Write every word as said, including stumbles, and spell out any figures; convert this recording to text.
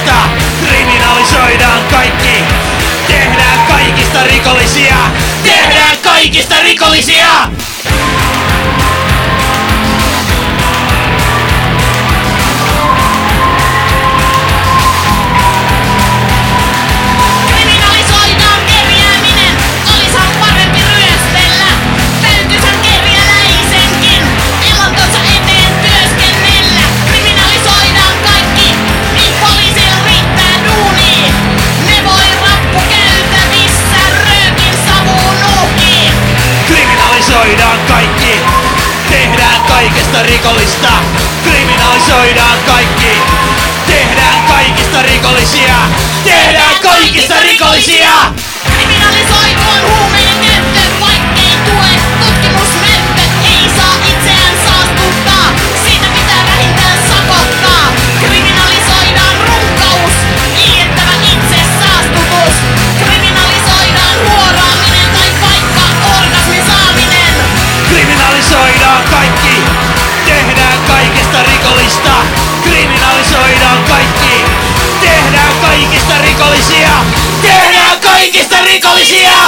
rikollista. Kriminalisoidaan kaikki. Tehdään kaikista rikollisia. Tehdään kaikista rikollisia. Kriminalisoidaan kerjääminen. Olishan parempi ryöstellä. Täytysän kerjäläisenkin elantonsa eteen työskennellä. Kriminalisoidaan kaikki, niin poliisilla riittää duunia. Ne voi rappukäytävissä röökin savuun nuuhkii. Kriminalisoidaan kaikki. Tehdään kaikesta rikollista. Kriminalisoidaan kaikki. Tehdään kaikista rikollisia. Tehdään kaikista rikollisia. Kriminalisoituun huumeiden käyttö, vaikkei tue tutkimusnäyttö. Ei saa itseään saastuttaa, siitä pitää vähintään sakottaa. Kriminalisoidaan runkaus, iljettävä itse saastutus. Kriminalisoidaan huoraaminen tai vaikka orgasmin saaminen. Kriminalisoidaan kaikki. Tehdään kaikesta rikollista. Kriminalisoidaan kaikki. Tehdään kaikista rikollisia. Tehdään kaikista rikollisia.